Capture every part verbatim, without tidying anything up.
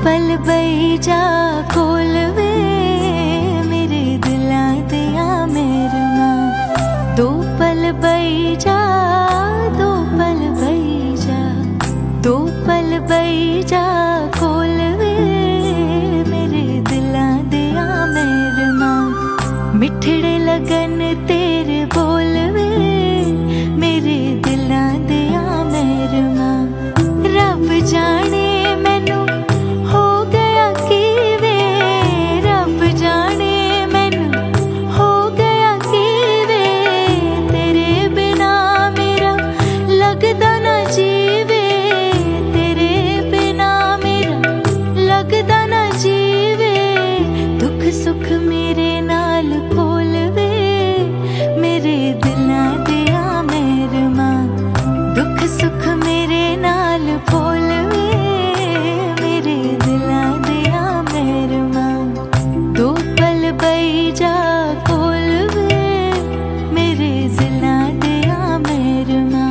पल बई जा कोल वे मेरे दिला दिया मेरे मां। दो पल बई जा, दो पल बई जा, दो पल बई जा कोल वे मेरे दिला दिया मेरे मां। मिठड़े लगन तेरे बोल वे मेरे दिला दिया मेरे मां। रब जाने मैनू हो गया की वे, रब जाने मैनू हो गया की वे। तेरे बिना मेरा लगदा ना जीवे, तेरे बिना मेरा लगदा ना जीवे। दुख सुख मेरे नाल खोल वे मेरे दिला दिया मेरे मां। दुख सुख मेरे नाल खोल वे मेरे दिला दिया मेरे मां। दो पल बई जा कोल वे मेरे दिला दिया मेरे मां।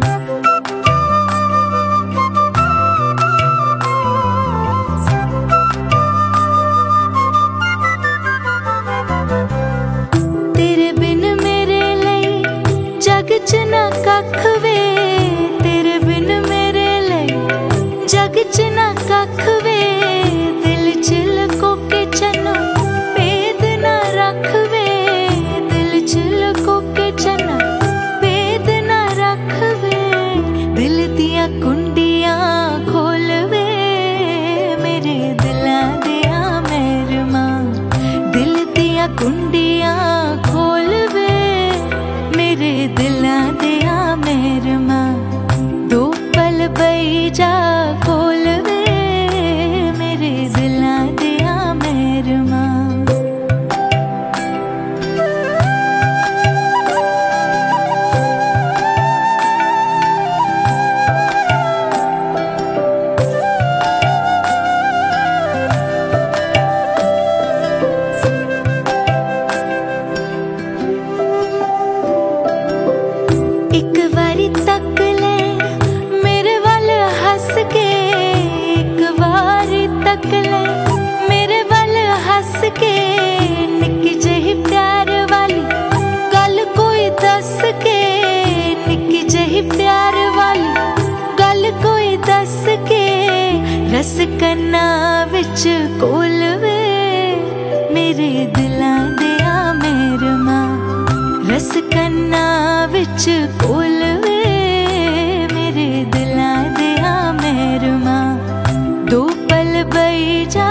तेरे बिन मेरे लई जग च ना कख वे, तेरे बिन मेरे लई जग च ना कख वे। दिल च लको के चन्ना भेद ना रख वे, दिल च लको के चन्ना भेद ना रख वे। दिल दिया कुंडियां खोल वे मेरे दिला दिया मेरे मां। दिल दिया कुंडियां खोल वे मेरे दिला दिया मेरे मां। दो पल बई जा खोल वे मेरे दिला दिया मेरे मां। एक बारी तक ले मेरे वाल हंस के, एक बारी तक ले मेरे वाल हंस के। निक्की जही प्यार वाली गल कोई दस के, निक्की जही प्यार वाली गल कोई दस के। रस कन्ना विच कोल वे मेरे दिला दिया मेरे मां। रस कन्ना विच कोल वे मेरे दिला दिया मेरे मां। दो पल बई जा